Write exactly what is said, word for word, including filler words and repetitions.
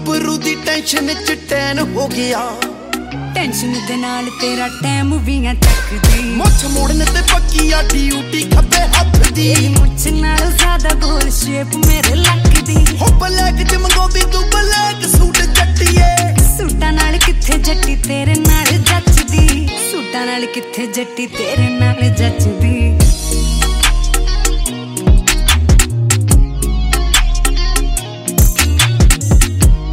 ਗੱਭਰੂ ਦੀ ਟੈਨਸ਼ਨ ਚ ਟੈਨ ਹੋ ਗਿਆ। ਟੈਨਸ਼ਨ ਦੇ ਨਾਲ ਤੇਰਾ ਟਾਈਮ ਵੀ ਆ ਚੱਕਦੀ। ਮੁੱਛ ਮੋੜਨ ਤੇ ਪੱਕੀ ਆ ਡਿਊਟੀ ਖੱਬੇ ਹੱਥ ਦੀ। ਮੁੱਛ ਨਾਲ ਜ਼ਿਆਦਾ ਗੋਲ ਸ਼ੇਪ ਮੇਰੇ ਲੱਕ ਦੀ। ਹੋ ਬਲੈਕ ਚ ਮੰਗੋਦੀ ਤੂੰ ਬਲੈਕ ਸੂਟ ਜੱਟੀਏ। ਸੂਟਾਂ ਨਾਲ ਕਿੱਥੇ ਜੱਟੀ ਤੇਰੇ ਨਾਲ ਜੱਚਦੀ। ਸੂਟਾਂ ਨਾਲ ਕਿੱਥੇ ਜੱਟੀ ਤੇਰੇ ਨਾਲ ਜੱਚਦੀ।